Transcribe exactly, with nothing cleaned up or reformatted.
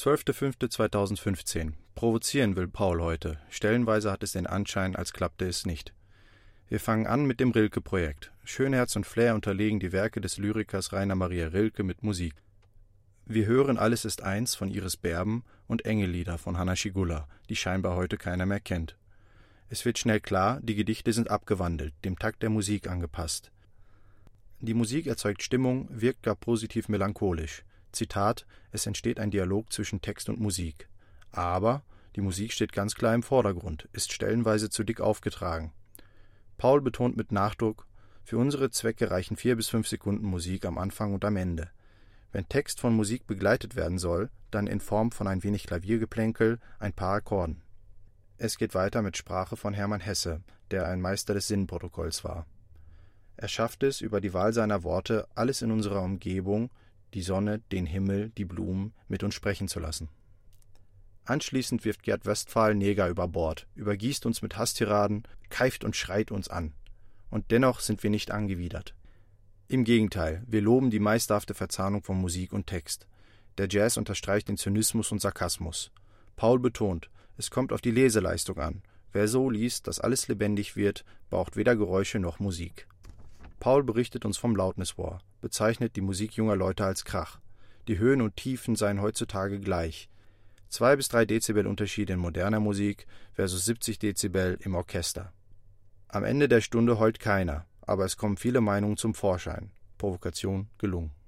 zwölfter fünfter zweitausendfünfzehn. Provozieren will Paul heute. Stellenweise hat es den Anschein, als klappte es nicht. Wir fangen an mit dem Rilke-Projekt. Schönherz und Flair unterlegen die Werke des Lyrikers Rainer Maria Rilke mit Musik. Wir hören Alles ist eins von Iris Berben und Engellieder von Hanna Schygulla, die scheinbar heute keiner mehr kennt. Es wird schnell klar, die Gedichte sind abgewandelt, dem Takt der Musik angepasst. Die Musik erzeugt Stimmung, wirkt gar positiv melancholisch. Zitat: Es entsteht ein Dialog zwischen Text und Musik. Aber die Musik steht ganz klar im Vordergrund, ist stellenweise zu dick aufgetragen. Paul betont mit Nachdruck: Für unsere Zwecke reichen vier bis fünf Sekunden Musik am Anfang und am Ende. Wenn Text von Musik begleitet werden soll, dann in Form von ein wenig Klaviergeplänkel, ein paar Akkorden. Es geht weiter mit Sprache von Hermann Hesse, der ein Meister des Sinnprotokolls war. Er schafft es, über die Wahl seiner Worte alles in unserer Umgebung, die Sonne, den Himmel, die Blumen, mit uns sprechen zu lassen. Anschließend wirft Gerd Westphal Neger über Bord, übergießt uns mit Hasstiraden, keift und schreit uns an. Und dennoch sind wir nicht angewidert. Im Gegenteil, wir loben die meisterhafte Verzahnung von Musik und Text. Der Jazz unterstreicht den Zynismus und Sarkasmus. Paul betont: Es kommt auf die Leseleistung an. Wer so liest, dass alles lebendig wird, braucht weder Geräusche noch Musik. Paul berichtet uns vom Loudness War, bezeichnet die Musik junger Leute als Krach. Die Höhen und Tiefen seien heutzutage gleich. Zwei bis drei Dezibel Unterschied in moderner Musik versus siebzig Dezibel im Orchester. Am Ende der Stunde heult keiner, aber es kommen viele Meinungen zum Vorschein. Provokation gelungen.